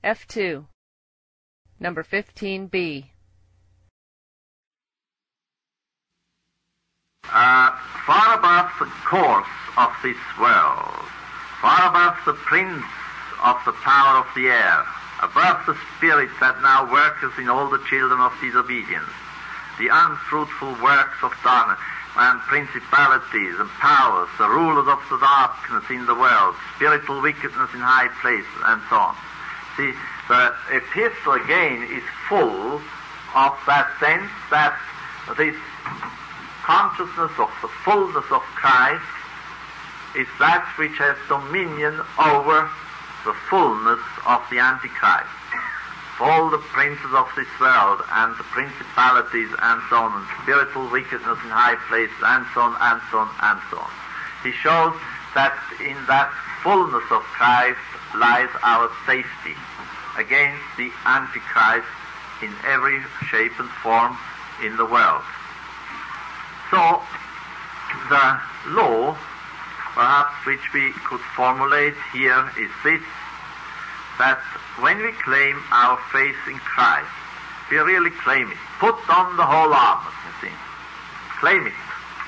F2. Number 15B. Far above the course of this world, far above the prince of the power of the air, above the spirit that now worketh in all the children of disobedience, the unfruitful works of darkness, and principalities and powers, the rulers of the darkness in the world, spiritual wickedness in high places, and so on. See, the epistle again is full of that sense that this consciousness of the fullness of Christ is that which has dominion over the fullness of the Antichrist. All the princes of this world and the principalities and so on, and spiritual wickedness in high places and so on and so on and so on. He shows that in that fullness of Christ lies our safety against the Antichrist in every shape and form in the world. So, the law, perhaps, which we could formulate here is this, that when we claim our faith in Christ, we really claim it. Put on the whole armor, you see. Claim it.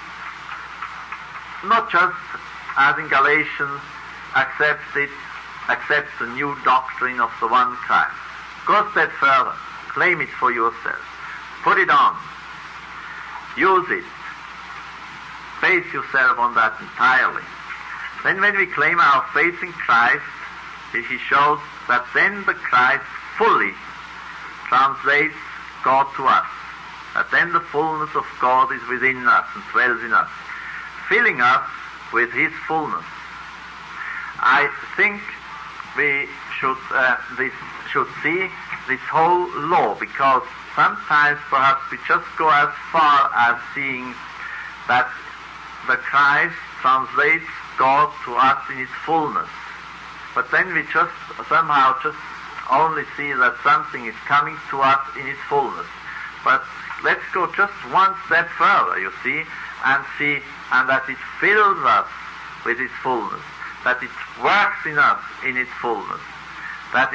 Not just, as in Galatians, accept the new doctrine of the one Christ. Go a step further. Claim it for yourself. Put it on. Use it. Base yourself on that entirely. Then when we claim our faith in Christ, he shows that then the Christ fully translates God to us. That then the fullness of God is within us and dwells in us, filling us with His fullness. I think we should see this whole law, because sometimes perhaps we just go as far as seeing that the Christ translates God to us in His fullness. But then we just somehow just only see that something is coming to us in His fullness. But let's go just one step further, you see, and that it fills us with His fullness, that it works in us in its fullness, that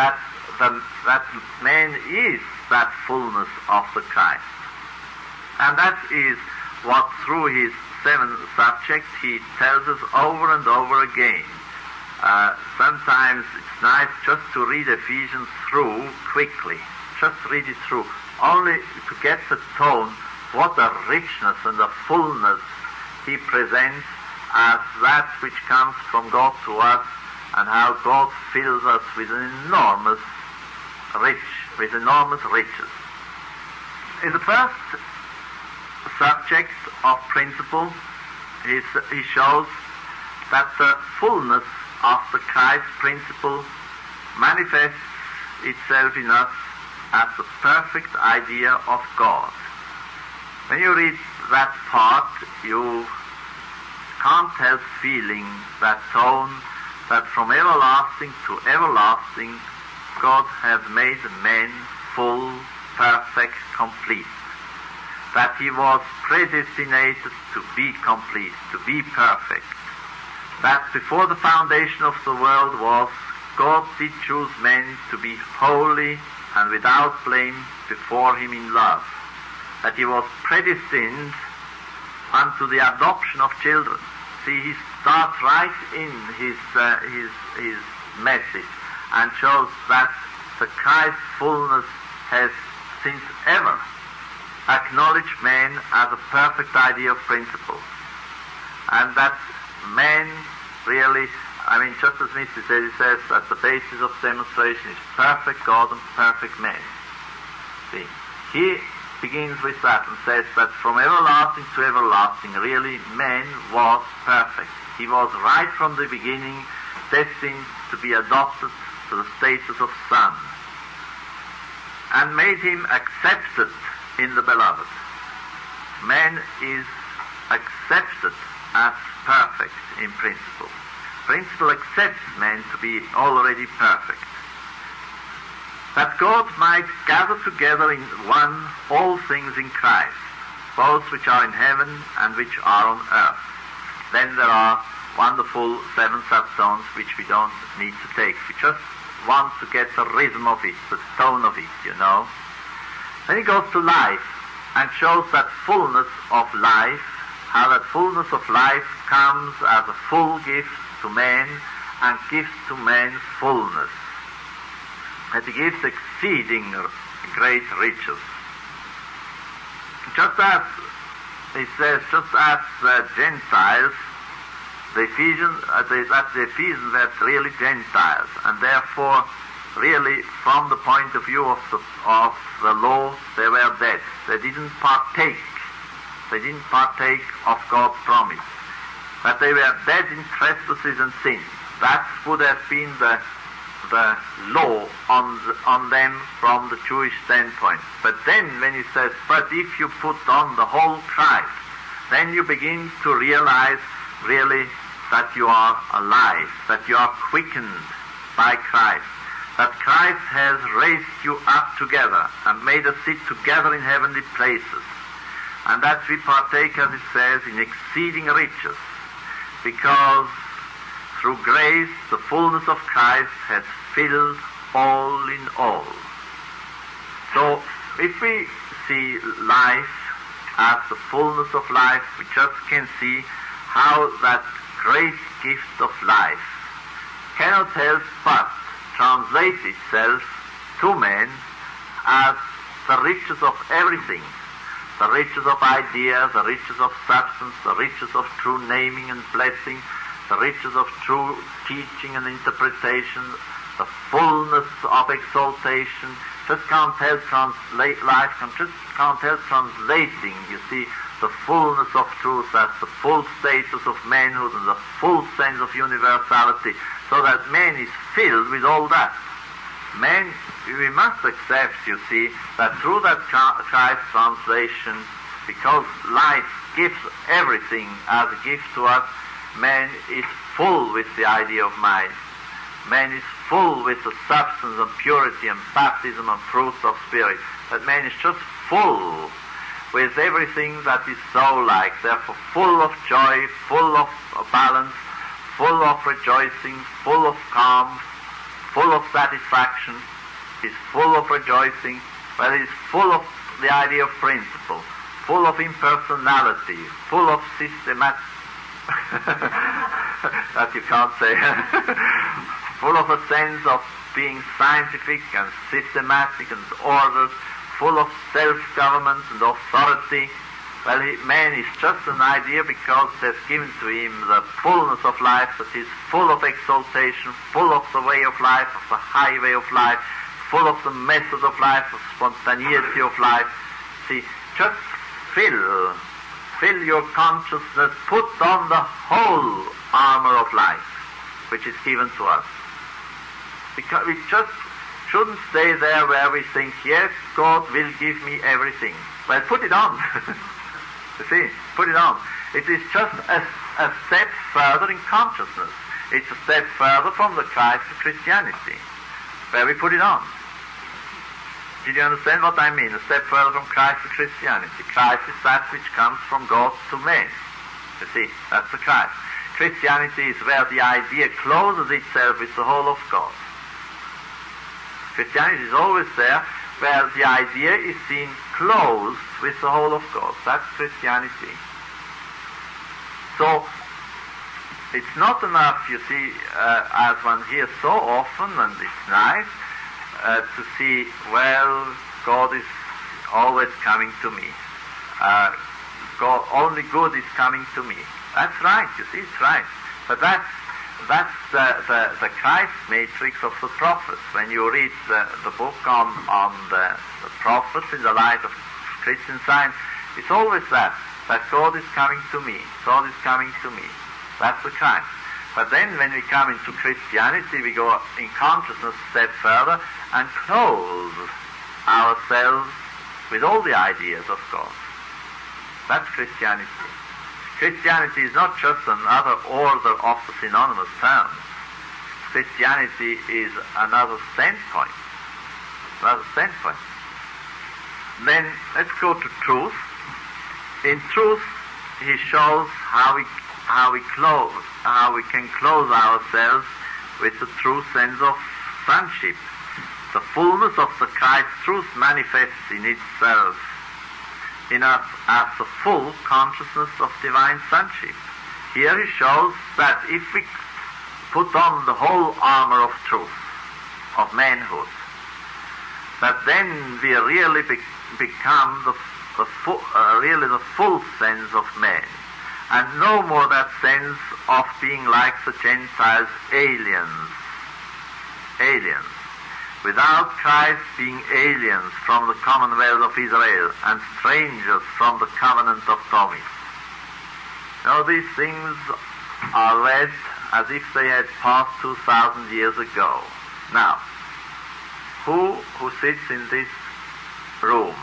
man is that fullness of the Christ. And that is what through his 7 subjects he tells us over and over again. Sometimes it's nice just to read Ephesians through quickly. Just read it through, only to get the tone, what a richness and a fullness he presents as that which comes from God to us, and how God fills us with enormous riches. In the first subject of principle, he shows that the fullness of the Christ principle manifests itself in us as the perfect idea of God. When you read that part, you can't help feeling that tone, that from everlasting to everlasting God has made man full, perfect, complete. That he was predestinated to be complete, to be perfect. That before the foundation of the world was, God did choose men to be holy and without blame before him in love. That he was predestined unto the adoption of children. See, he starts right in his message and shows that the Christ fullness has since ever acknowledged man as a perfect idea of principle. And that man really, just as Mr. said, he says that the basis of demonstration is perfect God and perfect man. See, he begins with that and says that from everlasting to everlasting, really, man was perfect. He was right from the beginning destined to be adopted to the status of son, and made him accepted in the beloved. Man is accepted as perfect in principle. Principle accepts man to be already perfect. That God might gather together in one all things in Christ, both which are in heaven and which are on earth. Then there are wonderful 7 subtones which we don't need to take. We just want to get the rhythm of it, the tone of it, you know. Then he goes to life and shows that fullness of life, how that fullness of life comes as a full gift to man and gives to man fullness. That he gives exceeding great riches. Just as, he says, just as the Gentiles, the Ephesians, that the Ephesians were really Gentiles, and therefore, really, from the point of view of the law, they were dead. They didn't partake of God's promise. That they were dead in trespasses and sins. That would have been the law on them from the Jewish standpoint. But then when he says, but if you put on the whole Christ, then you begin to realize really that you are alive, that you are quickened by Christ, that Christ has raised you up together and made us sit together in heavenly places, and that we partake, as it says, in exceeding riches, because through grace the fullness of Christ has filled all in all. So if we see life as the fullness of life, we just can see how that great gift of life cannot help but translate itself to man as the riches of everything, the riches of idea, the riches of substance, the riches of true naming and blessing, the riches of true teaching and interpretation, the fullness of exaltation. Just can't help translate life, just can't help translating, you see, the fullness of truth as the full status of manhood and the full sense of universality, so that man is filled with all that. Man, we must accept, you see, that through that Christ translation, because life gives everything as a gift to us, man is full with the idea of mind. Man is full with the substance and purity and baptism and fruits of spirit. That man is just full with everything that is soul-like, therefore full of joy, full of balance, full of rejoicing, full of calm, full of satisfaction. He's full of rejoicing, but he's full of the idea of principle, full of impersonality, full of systematic, that you can't say, full of a sense of being scientific and systematic and ordered, full of self-government and authority. Well, man is just an idea because it has given to him the fullness of life, that is full of exaltation, full of the way of life, of the highway of life, full of the method of life, of spontaneity of life. See, just fill your consciousness, put on the whole armor of life, which is given to us. Because we just shouldn't stay there where we think, yes, God will give me everything. Well, put it on. You see, put it on. It is just a step further in consciousness. It's a step further from the Christ of Christianity, where we put it on. Did you understand what I mean? A step further from Christ to Christianity. Christ is that which comes from God to man. You see, that's the Christ. Christianity is where the idea closes itself with the whole of God. Christianity is always there where the idea is seen closed with the whole of God. That's Christianity. So, it's not enough, you see, as one hears so often, and it's nice, to see, well, God is always coming to me. God, only good is coming to me. That's right, you see, it's right. But that's the Christ matrix of the prophets. When you read the book on the prophets in the light of Christian Science, it's always that God is coming to me. God is coming to me. That's the Christ. But then when we come into Christianity, we go in consciousness a step further and clothe ourselves with all the ideas of God. That's Christianity. Christianity is not just another order of the synonymous terms. Christianity is another standpoint. Another standpoint. Then let's go to truth. In truth, he shows how we can clothe ourselves with the true sense of sonship, the fullness of the Christ truth manifests in itself in us as the full consciousness of divine sonship. Here he shows that if we put on the whole armor of truth, of manhood, that then we really become the full sense of man, and no more that sense of being like the Gentiles, aliens, without Christ being aliens from the commonwealth of Israel and strangers from the covenant of promise. Now these things are read as if they had passed 2,000 years ago. Now, who sits in this room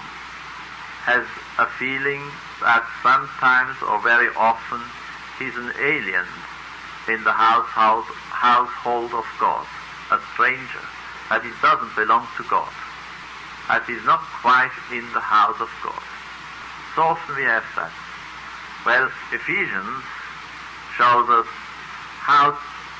has a feeling that sometimes or very often he's an alien in the household of God, a stranger, that he doesn't belong to God, that he's not quite in the house of God. So often we have that. Well, Ephesians shows us how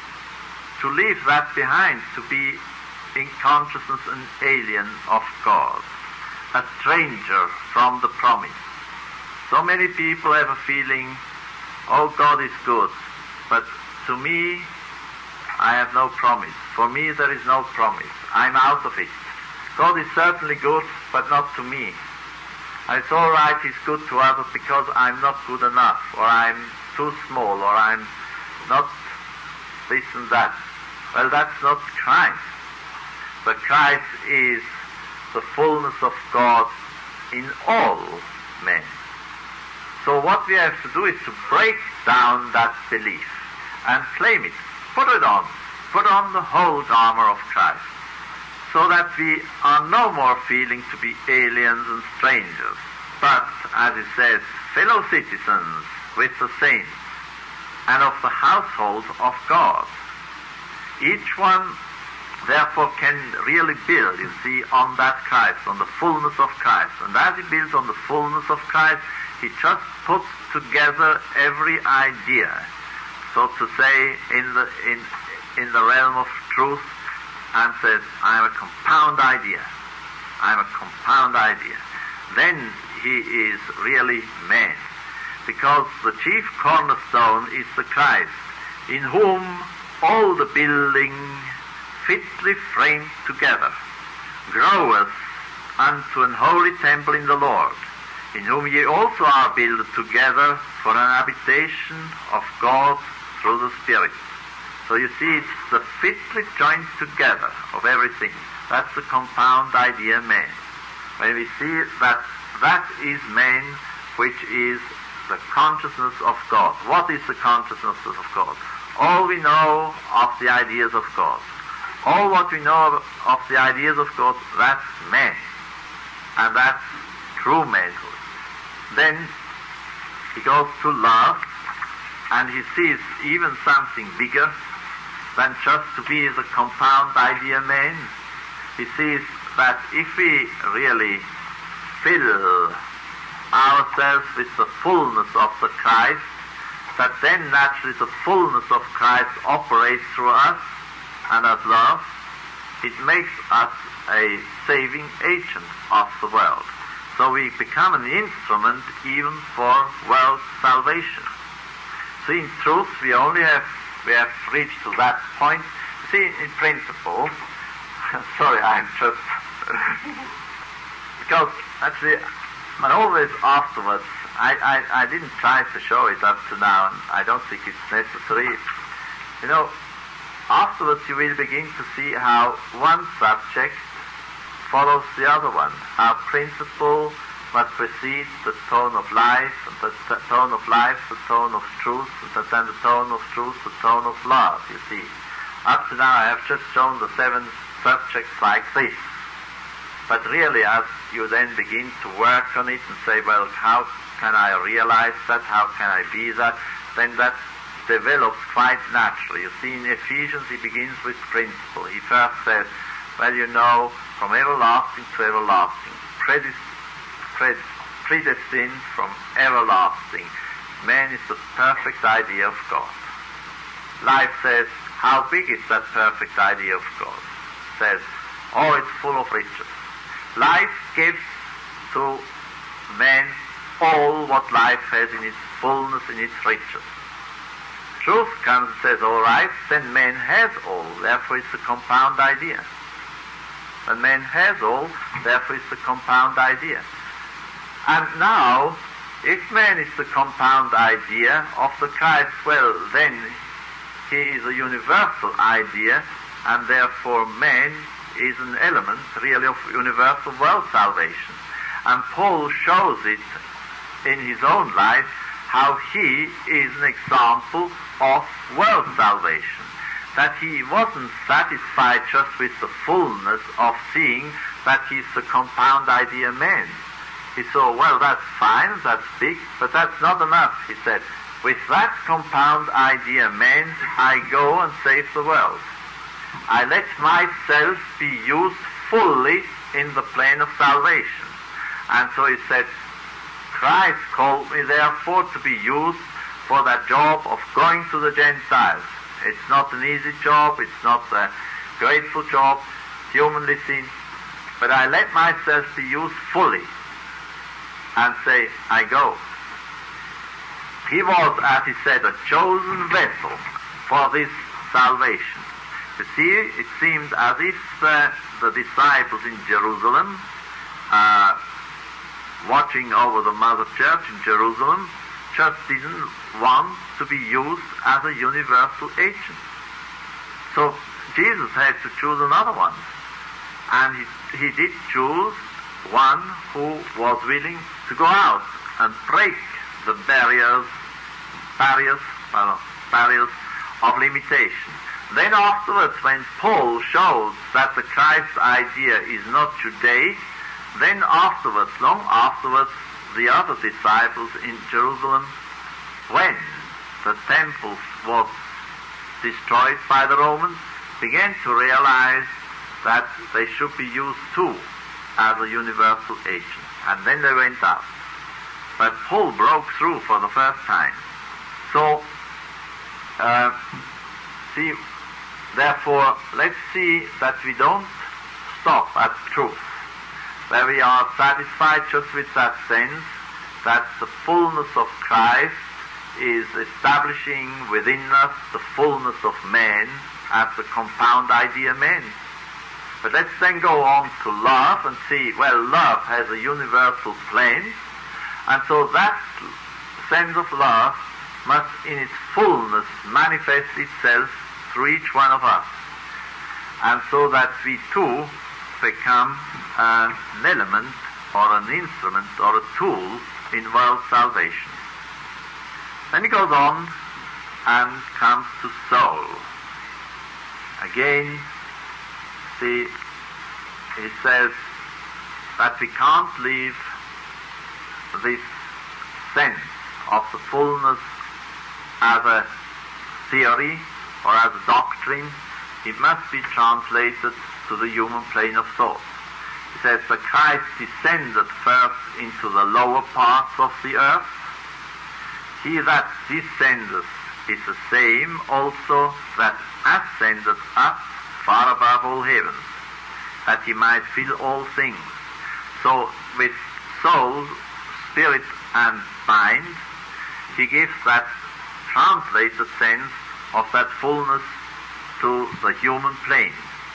to leave that behind, to be in consciousness an alien of God, a stranger from the promise. So many people have a feeling, oh, God is good, but to me, I have no promise. For me, there is no promise. I'm out of it. God is certainly good, but not to me. And it's all right, he's good to others because I'm not good enough, or I'm too small, or I'm not this and that. Well, that's not Christ. But Christ is the fullness of God in all men. So what we have to do is to break down that belief and claim it. Put on the whole armor of Christ, so that we are no more feeling to be aliens and strangers, but, as it says, fellow citizens with the saints and of the household of God. Each one, therefore, can really build, you see, on that Christ, on the fullness of Christ. And as he builds on the fullness of Christ, he just puts together every idea, so to say, in the realm of truth, and says, I'm a compound idea. I'm a compound idea. Then he is really man, because the chief cornerstone is the Christ, in whom all the building fitly framed together groweth unto an holy temple in the Lord, in whom ye also are builded together for an habitation of God through the Spirit. So you see, it's the fitly joined together of everything. That's the compound idea man. When we see that is man, which is the consciousness of God. What is the consciousness of God? All we know of the ideas of God. All what we know of the ideas of God, that's man. And that's true manhood. Then he goes to love, and he sees even something bigger than just to be the compound idea man. He sees that if we really fill ourselves with the fullness of the Christ, that then naturally the fullness of Christ operates through us, and as love, it makes us a saving agent of the world. So we become an instrument even for world salvation. So in truth, we have reached to that point. See, in principle, sorry, I'm just because actually, but always afterwards, I didn't try to show it up to now, and I don't think it's necessary. You know, afterwards you will begin to see how one subject follows the other one, how principle must precede the tone of life, and the tone of life, the tone of truth, and then the tone of truth, the tone of love, you see. Up to now I have just shown the 7 subjects like this. But really, as you then begin to work on it and say, well, how can I realize that? How can I be that? Then that develops quite naturally. You see, in Ephesians, he begins with principle. He first says, well, you know, from everlasting to everlasting, predestined from everlasting, man is the perfect idea of God. Life says, how big is that perfect idea of God? says, oh, it's full of riches. Life gives to man all what life has in its fullness, in its riches. Truth comes and says, all right, then man has all, therefore it's a compound idea. When man has all, therefore it's a compound idea. And now, if man is the compound idea of the Christ, well, then he is a universal idea, and therefore man is an element really of universal world salvation. And Paul shows it in his own life, how he is an example of world salvation. That he wasn't satisfied just with the fullness of seeing that he's the compound idea man. He saw, well, that's fine, that's big, but that's not enough, he said. With that compound idea man, I go and save the world. I let myself be used fully in the plan of salvation. And so he said, Christ called me therefore to be used for that job of going to the Gentiles. It's not an easy job, it's not a grateful job, humanly seen, but I let myself be used fully and say, I go. He was, as he said, a chosen vessel for this salvation. You see, it seemed as if the disciples in Jerusalem, watching over the Mother Church in Jerusalem, just didn't want to be used as a universal agent. So Jesus had to choose another one. And he did choose one who was willing to go out and break the barriers of limitation. Then afterwards, when Paul shows that the Christ idea is not Judaic, then afterwards, long afterwards, the other disciples in Jerusalem, when the temple was destroyed by the Romans, began to realize that they should be used too as a universal agent. And then they went out. But Paul broke through for the first time. So, therefore, let's see that we don't stop at truth, where we are satisfied just with that sense that the fullness of Christ is establishing within us the fullness of man as the compound idea man. But let's then go on to love and see, well, love has a universal plan, and so that sense of love must in its fullness manifest itself through each one of us, and so that we too become an element or an instrument or a tool in world salvation. Then he goes on and comes to soul. Again, see, he says that we can't leave this sense of the fullness as a theory or as a doctrine. It must be translated to the human plane of thought. He says that Christ descended first into the lower parts of the earth. He that descendeth is the same also that ascended up far above all heavens, that he might fill all things. So with soul, spirit, and mind, he gives that translated sense of that fullness to the human plane.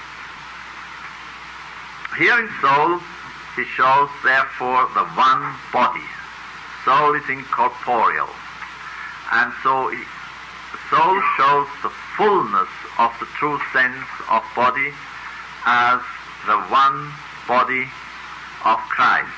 Here in soul, he shows therefore the one body. Soul is incorporeal. And so soul shows the fullness of the true sense of body as the one body of Christ.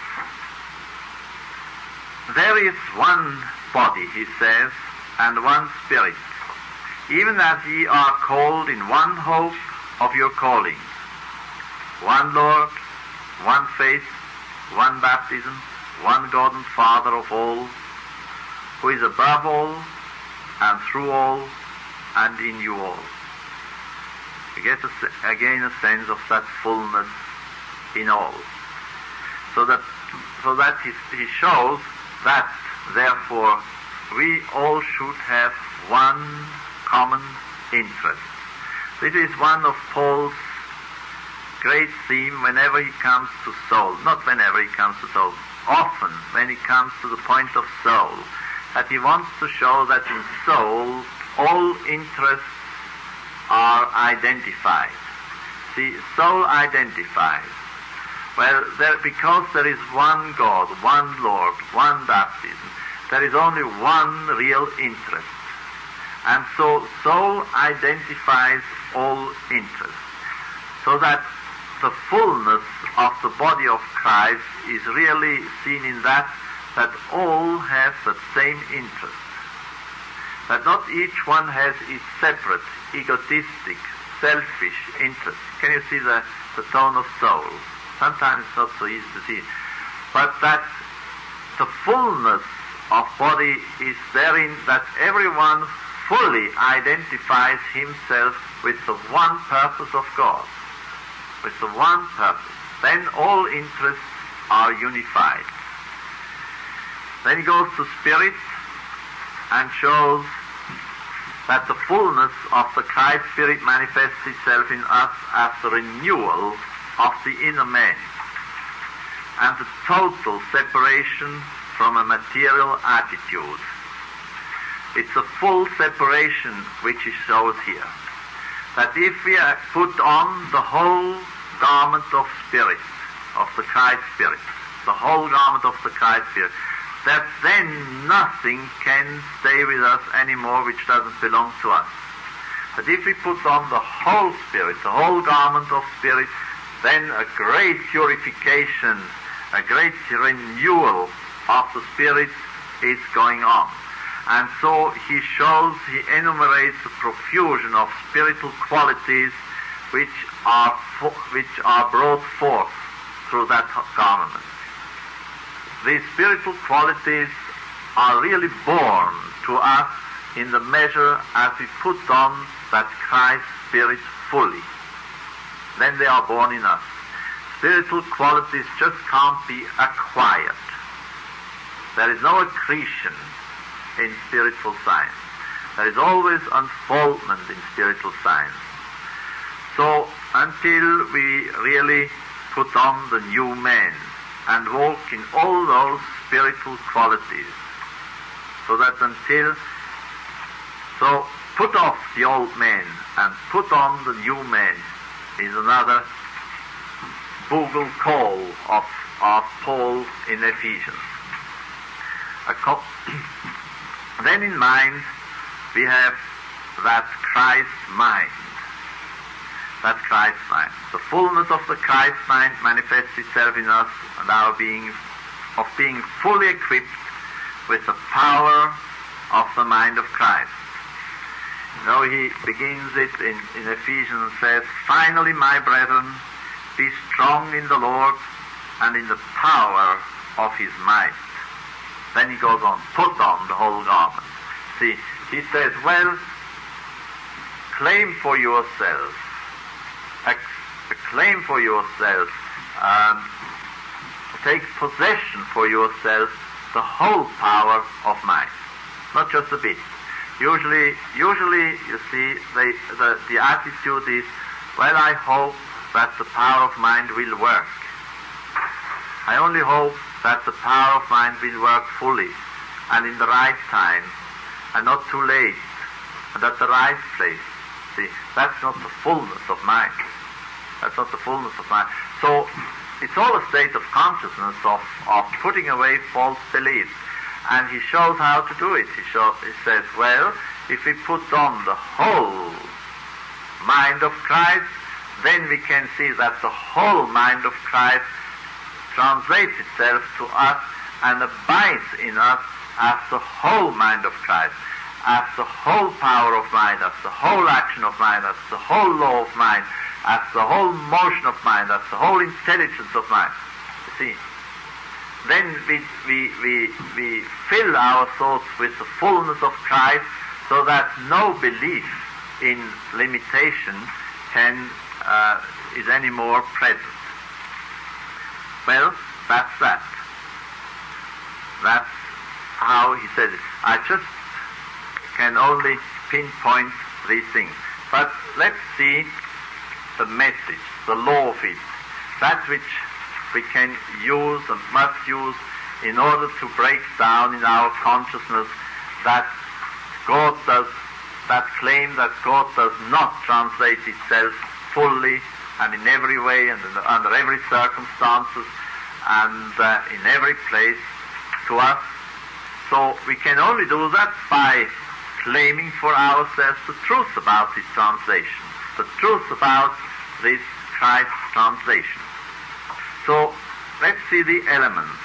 There is one body, he says, and one spirit, even as ye are called in one hope of your calling. One Lord, one faith, one baptism, one God and Father of all, who is above all, and through all, and in you all. You get again a sense of that fullness in all. So that he shows that, therefore, we all should have one common interest. This is one of Paul's great theme whenever he comes to soul. Not whenever he comes to soul. Often when he comes to the point of soul. That he wants to show that in soul all interests are identified. See, soul identifies. Well, because there is one God, one Lord, one baptism, there is only one real interest. And so soul identifies all interests. So that the fullness of the body of Christ is really seen in that all have the same interest. That not each one has its separate, egotistic, selfish interest. Can you see the tone of soul? Sometimes it's not so easy to see. But that the fullness of body is therein that everyone fully identifies himself with the one purpose of God. With the one purpose. Then all interests are unified. Then he goes to spirit and shows that the fullness of the Christ Spirit manifests itself in us as the renewal of the inner man and the total separation from a material attitude. It's a full separation which he shows here. That if we put on the whole garment of spirit, of the Christ Spirit, the whole garment of the Christ Spirit, that then nothing can stay with us anymore which doesn't belong to us. But if we put on the whole Spirit, the whole garment of Spirit, then a great purification, a great renewal of the Spirit is going on. And so he enumerates a profusion of spiritual qualities which are brought forth through that garment. These spiritual qualities are really born to us in the measure as we put on that Christ Spirit fully. Then they are born in us. Spiritual qualities just can't be acquired. There is no accretion in spiritual science. There is always unfoldment in spiritual science. So until we really put on the new man and walk in all those spiritual qualities, so put off the old man and put on the new man is another bugle call of Paul in Ephesians. Then in mind we have that Christ mind. That Christ mind. The fullness of the Christ mind manifests itself in us and our being fully equipped with the power of the mind of Christ. You know, he begins it in Ephesians and says, "Finally, my brethren, be strong in the Lord and in the power of his might." Then he goes on, put on the whole garment. See, he says, well, claim for yourself, take possession for yourself the whole power of might, not just a bit. Usually, you see, the attitude is, well, I hope that the power of mind will work. I only hope that the power of mind will work fully and in the right time and not too late and at the right place. See, that's not the fullness of mind. That's not the fullness of mind. So it's all a state of consciousness of putting away false beliefs. And he shows how to do it. He says, well, if we put on the whole mind of Christ, then we can see that the whole mind of Christ translates itself to us and abides in us as the whole mind of Christ, as the whole power of mind, as the whole action of mind, as the whole law of mind, as the whole motion of mind, as the whole intelligence of mind. You see? Then we fill our thoughts with the fullness of Christ so that no belief in limitation is any more present. Well, that's that. That's how he says it. I just can only pinpoint these things. But let's see the message, the law of it, that which we can use and must use in order to break down in our consciousness that claim that God does not translate itself fully and in every way and under every circumstances and in every place to us. So we can only do that by claiming for ourselves the truth about this translation, the truth about this Christ translation. So let's see the elements.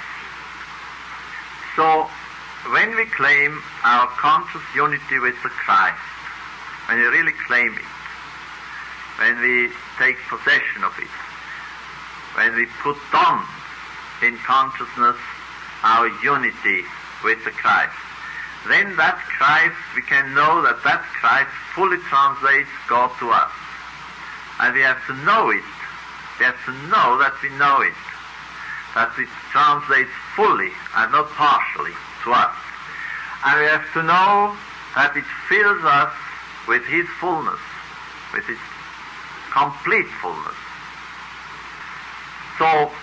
So when we claim our conscious unity with the Christ, when we really claim it, when we take possession of it, when we put on in consciousness our unity with the Christ, then that Christ, we can know that that Christ fully translates God to us. And we have to know it. We have to know that we know it. That it translates fully and not partially to us. And we have to know that it fills us with His fullness, with His complete fullness. So,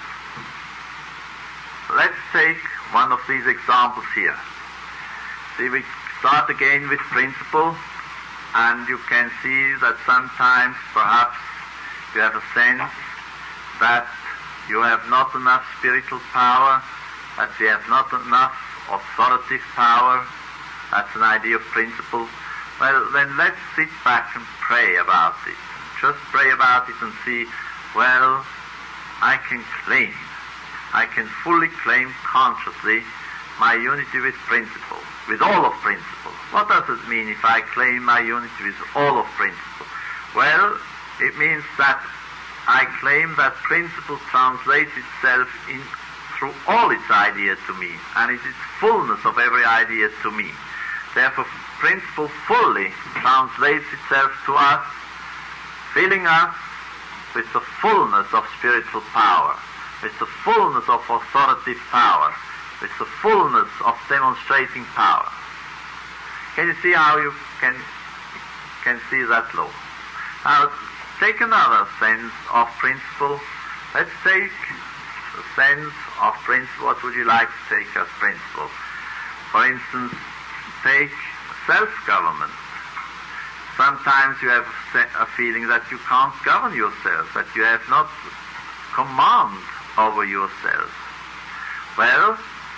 let's take one of these examples here. See, we start again with principle, and you can see that sometimes perhaps you have a sense that you have not enough spiritual power, that you have not enough authoritative power. That's an idea of principle. Well, then let's sit back and pray about it. Just pray about it and see, well, I can fully claim consciously my unity with principle, with all of principle. What does it mean if I claim my unity with all of principle? Well, it means that I claim that principle translates itself through all its ideas to me, and it is fullness of every idea to me. Therefore, principle fully translates itself to us, filling us with the fullness of spiritual power, with the fullness of authoritative power, with the fullness of demonstrating power. Can you see how you can see that law? Now, take another sense of principle. Let's take the sense of principle. What would you like to take as principle? For instance, take self-government. Sometimes you have a feeling that you can't govern yourself, that you have not command over yourself. Well,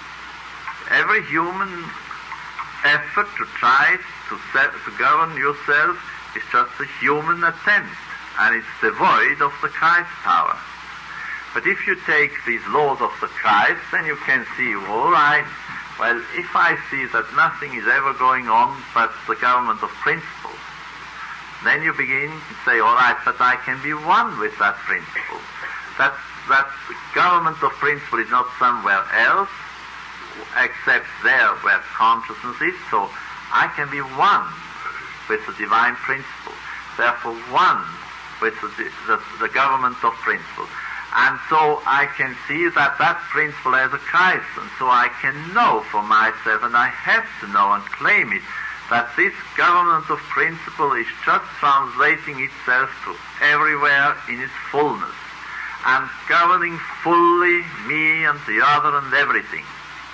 every human effort to try to govern yourself is just a human attempt, and it's devoid of the Christ power. But if you take these laws of the Christ, then you can see, all right, well, if I see that nothing is ever going on but the government of principle, then you begin to say, all right, but I can be one with that principle. That the government of principle is not somewhere else, except there where consciousness is, so I can be one with the divine principle, therefore one with the government of principle. And so I can see that that principle has a Christ, and so I can know for myself, and I have to know and claim it, that this government of principle is just translating itself to everywhere in its fullness, and governing fully me and the other and everything.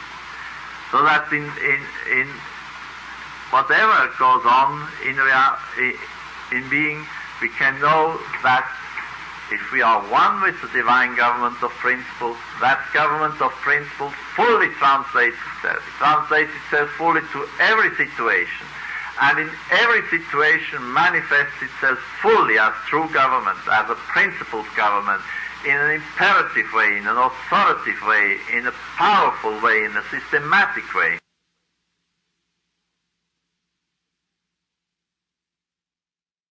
So that in whatever goes on in being, we can know that if we are one with the divine government of principle, that government of principle fully translates itself. It translates itself fully to every situation, and in every situation manifests itself fully as true government, as a principled government, in an imperative way, in an authoritative way, in a powerful way, in a systematic way.